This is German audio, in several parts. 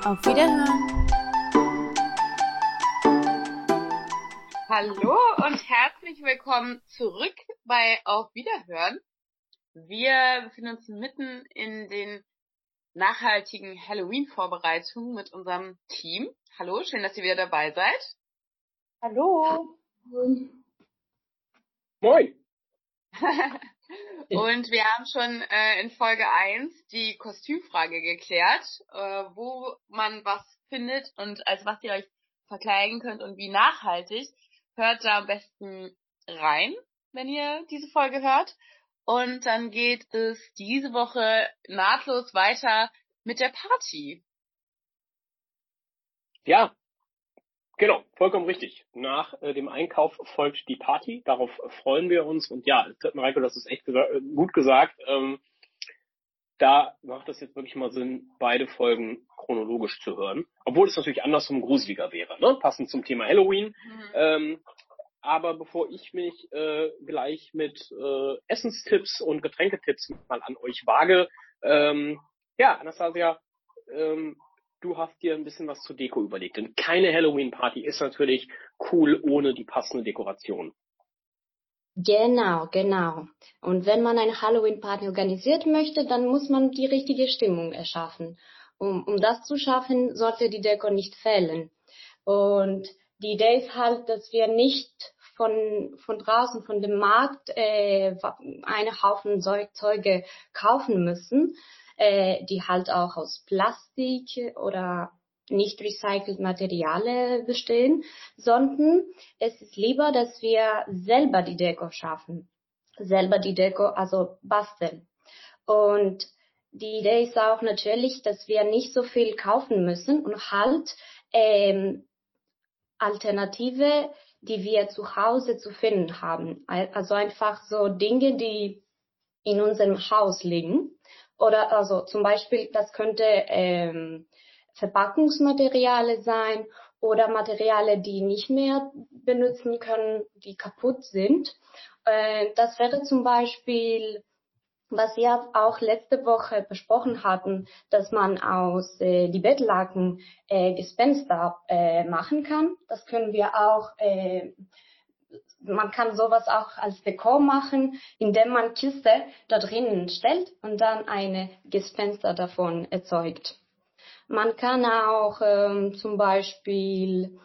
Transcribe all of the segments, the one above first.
Auf Wiederhören. Hallo und herzlich willkommen zurück bei Auf Wiederhören. Wir befinden uns mitten in den nachhaltigen Halloween-Vorbereitungen mit unserem Team. Hallo, schön, dass ihr wieder dabei seid. Hallo. Moin. Und wir haben schon in Folge 1 die Kostümfrage geklärt, wo man was findet und als was ihr euch verkleiden könnt und wie nachhaltig. Hört da am besten rein, wenn ihr diese Folge hört. Und dann geht es diese Woche nahtlos weiter mit der Party. Ja, genau, vollkommen richtig. Nach dem Einkauf folgt die Party. Darauf freuen wir uns. Und ja, Mareike, das ist echt gut gesagt. Da macht es jetzt wirklich mal Sinn, beide Folgen chronologisch zu hören. Obwohl es natürlich andersrum gruseliger wäre, ne? Passend zum Thema Halloween. Aber bevor ich mich gleich mit Essenstipps und Getränketipps mal an euch wage, ja, Anastasia, du hast dir ein bisschen was zur Deko überlegt. Denn keine Halloween-Party ist natürlich cool ohne die passende Dekoration. Genau. Und wenn man eine Halloween-Party organisieren möchte, dann muss man die richtige Stimmung erschaffen. Um das zu schaffen, sollte die Deko nicht fehlen. Und die Idee ist halt, dass wir nicht von draußen, von dem Markt, eine Haufen Zeuge kaufen müssen, die halt auch aus Plastik oder nicht recycelt Materialien bestehen, sondern es ist lieber, dass wir selber die Deko schaffen. Selber die Deko, also basteln. Und die Idee ist auch natürlich, dass wir nicht so viel kaufen müssen und halt Alternative, die wir zu Hause zu finden haben. Also einfach so Dinge, die in unserem Haus liegen. Oder also zum Beispiel, das könnte Verpackungsmaterialien sein oder Materialien, die nicht mehr benutzen können, die kaputt sind. Das wäre zum Beispiel, was wir auch letzte Woche besprochen hatten, dass man aus die Bettlaken Gespenster machen kann. Das können wir auch, man kann sowas auch als Dekor machen, indem man Kiste da drinnen stellt und dann eine Gespenster davon erzeugt. Man kann auch zum Beispiel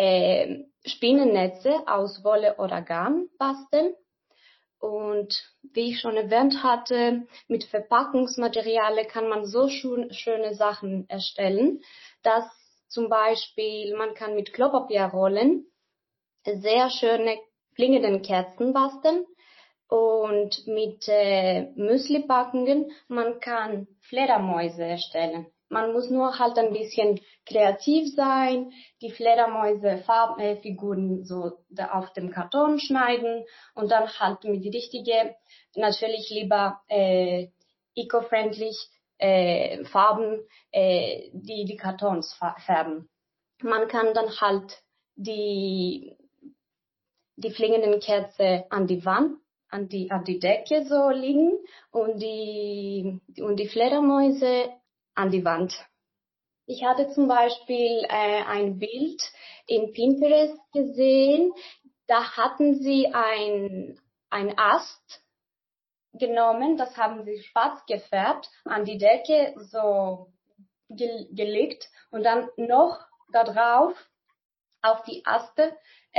Spinnennetze aus Wolle oder Garn basteln. Und wie ich schon erwähnt hatte, mit Verpackungsmaterialien kann man so schöne Sachen erstellen, dass zum Beispiel man kann mit Klopapierrollen sehr schöne klingenden Kerzen basteln und mit Müslipackungen man kann Fledermäuse erstellen. Man muss nur halt ein bisschen kreativ sein, die Fledermäuse Figuren so auf dem Karton schneiden und dann halt mit die richtige, natürlich lieber eco-friendly Farben die Kartons färben. Man kann dann halt die fliegenden Kerze an die Wand, an die Decke so liegen und die Fledermäuse an die Wand. Ich hatte zum Beispiel ein Bild in Pinterest gesehen, da hatten sie ein Ast genommen, das haben sie schwarz gefärbt, an die Decke so gelegt und dann noch da drauf auf die Aste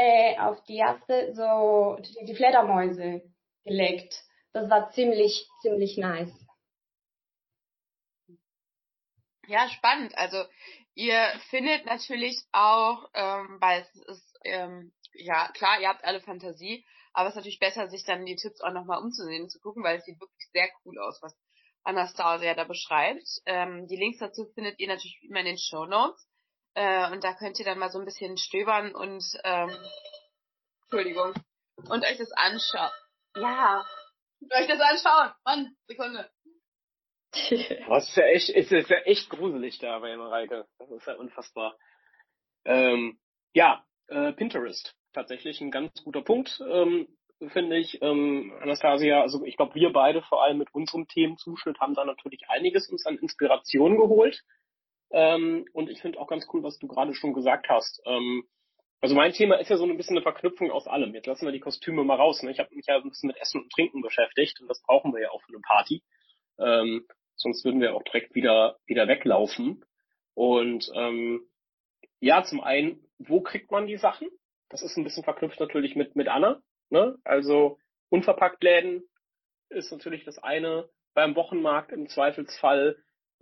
so die Fledermäuse gelegt. Das war ziemlich nice. Ja, spannend. Also ihr findet natürlich auch, weil es ist, ja klar, ihr habt alle Fantasie, aber es ist natürlich besser, sich dann die Tipps auch nochmal umzusehen, zu gucken, weil es sieht wirklich sehr cool aus, was Anastasia da beschreibt. Die Links dazu findet ihr natürlich immer in den Shownotes. Und da könnt ihr dann mal so ein bisschen stöbern und Entschuldigung. Und euch das anschauen. Ja. Und euch das anschauen. Mann, Sekunde. Das ist ja echt gruselig da bei Mareike. Das ist ja unfassbar. Pinterest. Tatsächlich ein ganz guter Punkt, finde ich. Anastasia, also ich glaube, wir beide vor allem mit unserem Themenzuschnitt haben da natürlich einiges uns an Inspiration geholt. Und ich finde auch ganz cool, was du gerade schon gesagt hast. Also mein Thema ist ja so ein bisschen eine Verknüpfung aus allem. Jetzt lassen wir die Kostüme mal raus. Ne? Ich habe mich ja ein bisschen mit Essen und Trinken beschäftigt und das brauchen wir ja auch für eine Party. Sonst würden wir auch direkt wieder weglaufen. Und ja, zum einen, wo kriegt man die Sachen? Das ist ein bisschen verknüpft natürlich mit Anna. Ne? Also Unverpacktläden ist natürlich das eine. Beim Wochenmarkt im Zweifelsfall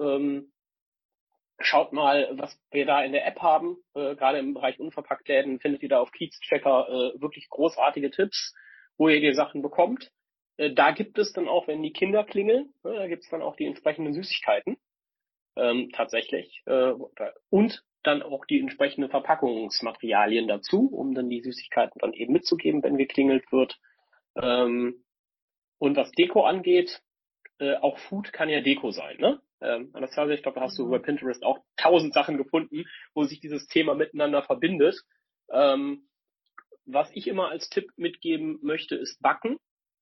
schaut mal, was wir da in der App haben. Gerade im Bereich Unverpacktläden findet ihr da auf Kiezchecker wirklich großartige Tipps, wo ihr die Sachen bekommt. Da gibt es dann auch, wenn die Kinder klingeln, da gibt es dann auch die entsprechenden Süßigkeiten tatsächlich. Und dann auch die entsprechenden Verpackungsmaterialien dazu, um dann die Süßigkeiten dann eben mitzugeben, wenn geklingelt wird. Und was Deko angeht, auch Food kann ja Deko sein, ne? Anastasia, ich glaube, da hast du bei Pinterest auch 1000 Sachen gefunden, wo sich dieses Thema miteinander verbindet. Was ich immer als Tipp mitgeben möchte, ist Backen,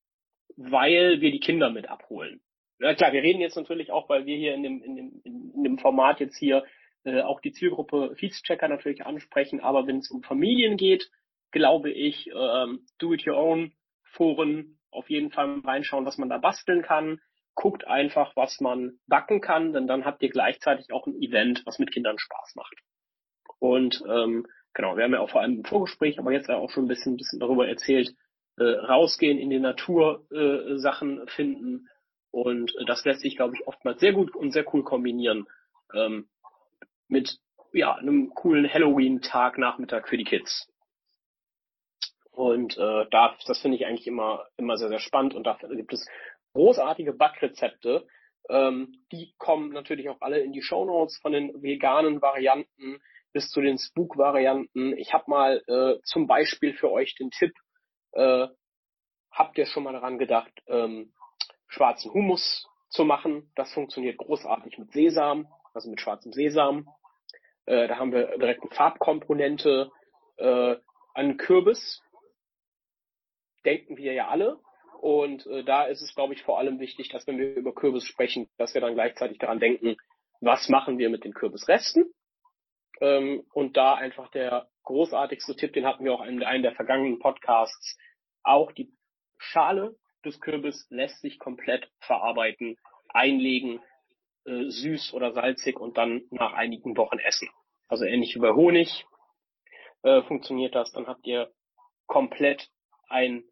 weil wir die Kinder mit abholen. Na klar, wir reden jetzt natürlich auch, weil wir hier in dem Format jetzt hier auch die Zielgruppe Feedschecker natürlich ansprechen, aber wenn es um Familien geht, glaube ich, Do-it-your-own-Foren auf jeden Fall reinschauen, was man da basteln kann. Guckt einfach, was man backen kann, denn dann habt ihr gleichzeitig auch ein Event, was mit Kindern Spaß macht. Und genau, wir haben ja auch vor allem im Vorgespräch, aber jetzt ja auch schon ein bisschen darüber erzählt, rausgehen, in die Natur Sachen finden. Und das lässt sich, glaube ich, oftmals sehr gut und sehr cool kombinieren mit einem coolen Halloween-Tag, Nachmittag für die Kids. Und das finde ich eigentlich immer sehr, sehr spannend. Und dafür gibt es großartige Backrezepte. Die kommen natürlich auch alle in die Shownotes, von den veganen Varianten bis zu den Spook-Varianten. Ich habe mal zum Beispiel für euch den Tipp, habt ihr schon mal daran gedacht, schwarzen Hummus zu machen? Das funktioniert großartig mit Sesam, also mit schwarzem Sesam. Da haben wir direkt eine Farbkomponente. An Kürbis denken wir ja alle. Und da ist es, glaube ich, vor allem wichtig, dass wenn wir über Kürbis sprechen, dass wir dann gleichzeitig daran denken, was machen wir mit den Kürbisresten? Und da einfach der großartigste Tipp, den hatten wir auch in einem der vergangenen Podcasts, auch die Schale des Kürbis lässt sich komplett verarbeiten, einlegen, süß oder salzig und dann nach einigen Wochen essen. Also ähnlich wie bei Honig funktioniert das. Dann habt ihr komplett ein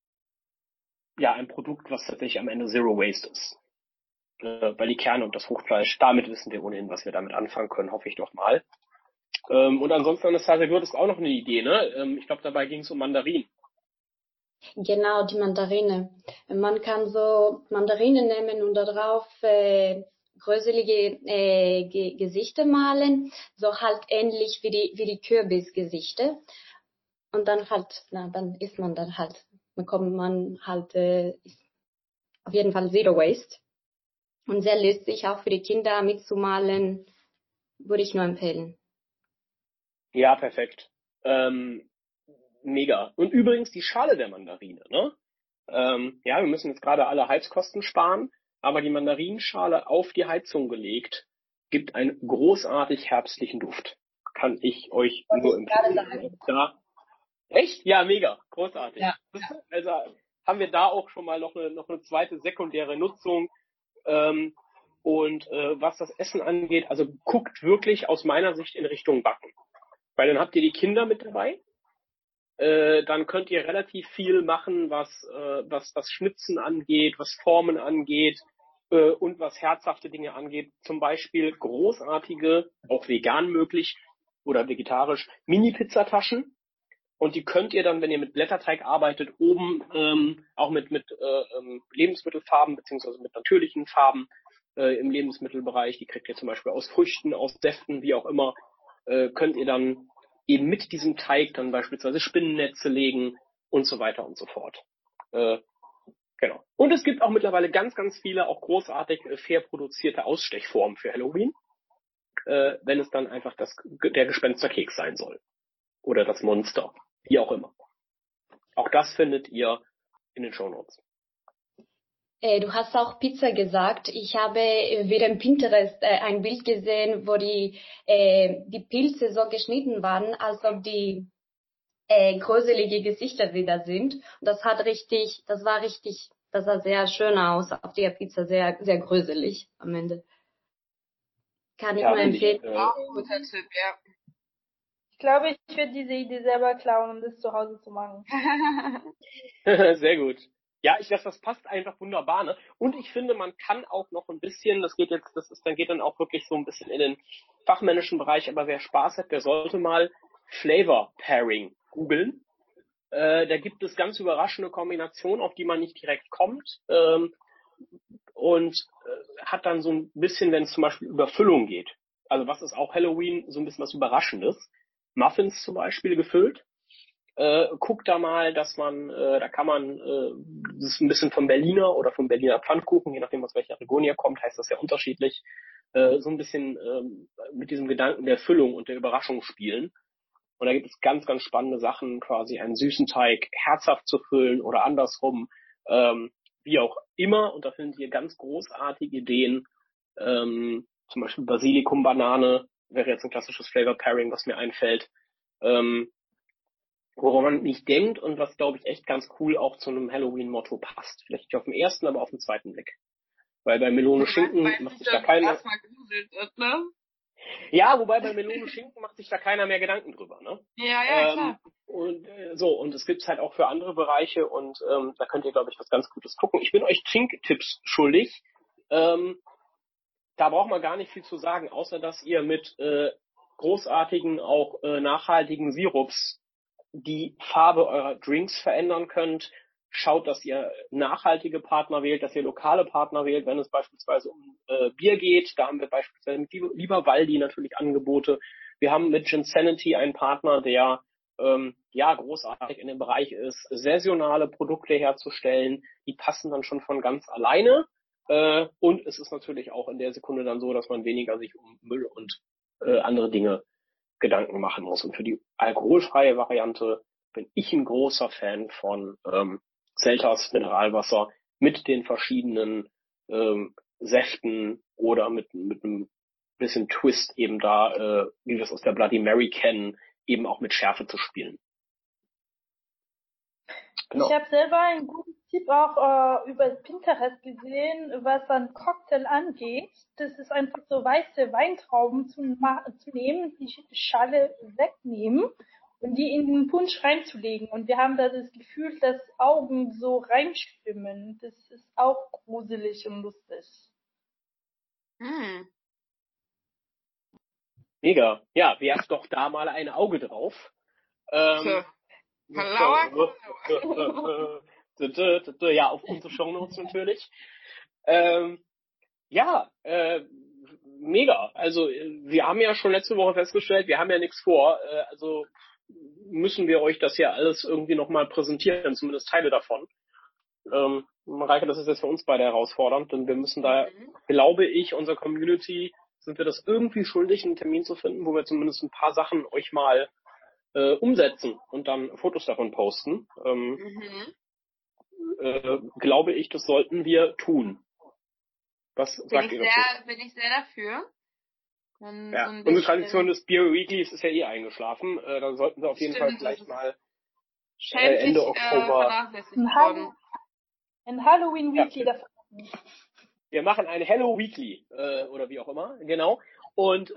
Produkt, was tatsächlich am Ende Zero Waste ist. Weil die Kerne und das Fruchtfleisch, damit wissen wir ohnehin, was wir damit anfangen können, hoffe ich doch mal. Und ansonsten, Anastasia, du hattest auch noch eine Idee, ne? Ich glaube, dabei ging es um Mandarinen. Genau, die Mandarine. Man kann so Mandarinen nehmen und darauf größelige Gesichter malen, so halt ähnlich wie die Kürbisgesichter. Und dann halt, dann isst man dann halt, bekommt man halt auf jeden Fall Zero Waste. Und sehr lustig, auch für die Kinder mitzumalen, würde ich nur empfehlen. Ja, perfekt. Mega. Und übrigens die Schale der Mandarine, ne? Wir müssen jetzt gerade alle Heizkosten sparen, aber die Mandarinenschale auf die Heizung gelegt gibt einen großartig herbstlichen Duft. Kann ich euch nur empfehlen. Echt? Ja, mega. Großartig. Ja. Also haben wir da auch schon mal noch eine zweite sekundäre Nutzung. Und was das Essen angeht, also guckt wirklich aus meiner Sicht in Richtung Backen. Weil dann habt ihr die Kinder mit dabei. Dann könnt ihr relativ viel machen, was Schnitzen angeht, was Formen angeht und was herzhafte Dinge angeht. Zum Beispiel großartige, auch vegan möglich oder vegetarisch, Mini-Pizzataschen. Und die könnt ihr dann, wenn ihr mit Blätterteig arbeitet, oben auch mit Lebensmittelfarben beziehungsweise mit natürlichen Farben im Lebensmittelbereich, die kriegt ihr zum Beispiel aus Früchten, aus Säften, wie auch immer, könnt ihr dann eben mit diesem Teig dann beispielsweise Spinnennetze legen und so weiter und so fort. Genau. Und es gibt auch mittlerweile ganz, ganz viele auch großartig fair produzierte Ausstechformen für Halloween, wenn es dann einfach der Gespensterkeks sein soll. Oder das Monster. Wie auch immer. Auch das findet ihr in den Shownotes. Du hast auch Pizza gesagt. Ich habe wieder im Pinterest ein Bild gesehen, wo die Pilze so geschnitten waren, als ob die gruselige Gesichter wieder sind. Und das sah sehr schön aus auf der Pizza, sehr, sehr gruselig am Ende. Kann ich Ja, nur empfehlen. Auch ein guter Tipp, ja. Ich glaube, ich werde diese Idee selber klauen, um das zu Hause zu machen. Sehr gut. Ja, das passt einfach wunderbar, ne? Und ich finde, man kann auch noch ein bisschen, geht dann auch wirklich so ein bisschen in den fachmännischen Bereich, aber wer Spaß hat, der sollte mal Flavor Pairing googeln. Da gibt es ganz überraschende Kombinationen, auf die man nicht direkt kommt, und hat dann so ein bisschen, wenn es zum Beispiel über Füllung geht. Also was ist auch Halloween, so ein bisschen was Überraschendes. Muffins zum Beispiel gefüllt. Guckt da mal, dass man, da kann man, das ist ein bisschen vom Berliner oder vom Berliner Pfannkuchen, je nachdem aus welcher Region ihr kommt, heißt das ja unterschiedlich, so ein bisschen mit diesem Gedanken der Füllung und der Überraschung spielen. Und da gibt es ganz, ganz spannende Sachen, quasi einen süßen Teig herzhaft zu füllen oder andersrum, wie auch immer. Und da findet ihr ganz großartige Ideen, zum Beispiel Basilikum-Banane wäre jetzt ein klassisches Flavor Pairing, was mir einfällt. Woran man nicht denkt und was, glaube ich, echt ganz cool auch zu einem Halloween-Motto passt. Vielleicht nicht auf den ersten, aber auf den zweiten Blick. Weil bei Melone Schinken macht sich da keiner... Ne? Ja, wobei bei Melone Schinken macht sich da keiner mehr Gedanken drüber, ne? Ja, klar. Und es gibt's halt auch für andere Bereiche und da könnt ihr, glaube ich, was ganz Gutes gucken. Ich bin euch Trinktipps schuldig. Da braucht man gar nicht viel zu sagen, außer dass ihr mit großartigen, auch nachhaltigen Sirups die Farbe eurer Drinks verändern könnt. Schaut, dass ihr nachhaltige Partner wählt, dass ihr lokale Partner wählt, wenn es beispielsweise um Bier geht. Da haben wir beispielsweise mit Lieber Waldi natürlich Angebote. Wir haben mit Ginsanity einen Partner, der großartig in dem Bereich ist, saisonale Produkte herzustellen. Die passen dann schon von ganz alleine. Und es ist natürlich auch in der Sekunde dann so, dass man weniger sich um Müll und andere Dinge Gedanken machen muss. Und für die alkoholfreie Variante bin ich ein großer Fan von Selters Mineralwasser mit den verschiedenen Säften oder mit einem bisschen Twist eben da, wie wir es aus der Bloody Mary kennen, eben auch mit Schärfe zu spielen. Genau. Ich habe selber einen guten Tipp auch über Pinterest gesehen, was ein Cocktail angeht. Das ist einfach so weiße Weintrauben zu nehmen, die Schale wegnehmen und die in den Punsch reinzulegen. Und wir haben da das Gefühl, dass Augen so reinschwimmen. Das ist auch gruselig und lustig. Mega. Ja, werft doch da mal ein Auge drauf. Ja, auf unsere Shownotes natürlich. Mega. Also wir haben ja schon letzte Woche festgestellt, wir haben ja nichts vor. Also müssen wir euch das ja alles irgendwie nochmal präsentieren, zumindest Teile davon. Mareike, das ist jetzt für uns beide herausfordernd, denn wir müssen da, glaube ich, unserer Community, sind wir das irgendwie schuldig, einen Termin zu finden, wo wir zumindest ein paar Sachen euch mal umsetzen und dann Fotos davon posten. Glaube ich, das sollten wir tun. Was sagt ihr dazu? Bin ich sehr dafür. Ja, so unsere Tradition des Beer Weeklies ist ja eh eingeschlafen. Da sollten wir auf jeden Fall vielleicht mal Ende Oktober ein Halloween Weekly davon. Wir machen ein Hello Weekly oder wie auch immer, genau. Und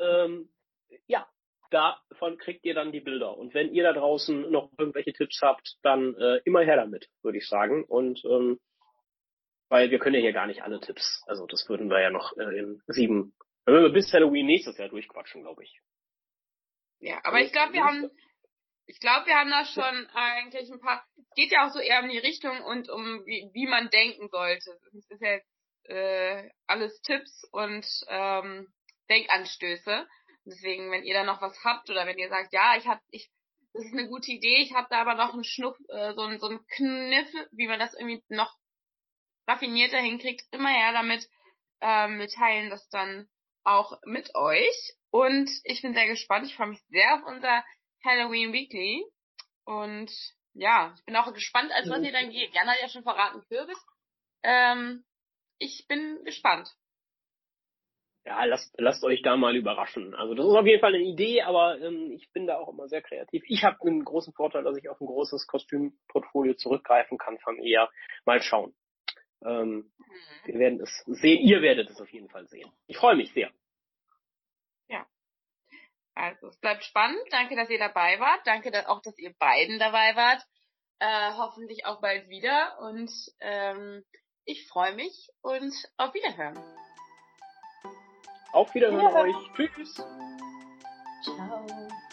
davon kriegt ihr dann die Bilder. Und wenn ihr da draußen noch irgendwelche Tipps habt, dann immer her damit, würde ich sagen. Und weil wir können ja hier gar nicht alle Tipps. Also das würden wir ja noch wenn wir bis Halloween nächstes Jahr durchquatschen, glaube ich. Ja, aber ich glaube, wir haben da schon eigentlich ein paar. Es geht ja auch so eher um die Richtung und um wie man denken sollte. Das ist ja alles Tipps und Denkanstöße. Deswegen, wenn ihr da noch was habt oder wenn ihr sagt, ja, das ist eine gute Idee, ich habe da aber noch einen Schnuff, so einen Kniff, wie man das irgendwie noch raffinierter hinkriegt, immer her damit. Wir teilen das dann auch mit euch. Und ich bin sehr gespannt. Ich freue mich sehr auf unser Halloween Weekly. Und ja, ich bin auch gespannt, als was ihr dann geht. Jan hat ja schon verraten, Kürbis. ich bin gespannt. Ja, lasst euch da mal überraschen. Also das ist auf jeden Fall eine Idee, aber ich bin da auch immer sehr kreativ. Ich habe einen großen Vorteil, dass ich auf ein großes Kostümportfolio zurückgreifen kann von eher. Mal schauen. Wir werden es sehen. Ihr werdet es auf jeden Fall sehen. Ich freue mich sehr. Ja. Also es bleibt spannend. Danke, dass ihr dabei wart. Danke dass ihr beiden dabei wart. Hoffentlich auch bald wieder. Und ich freue mich und auf Wiederhören. Auf Wiederhören euch. Tschüss. Ciao.